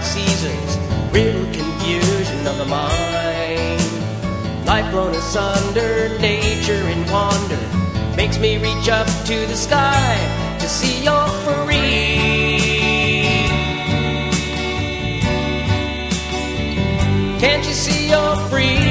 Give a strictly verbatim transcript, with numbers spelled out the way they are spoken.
seasons, real confusion of the mind. Life blown asunder, nature in wonder, makes me reach up to the sky to see you're free. Can't you see you're free?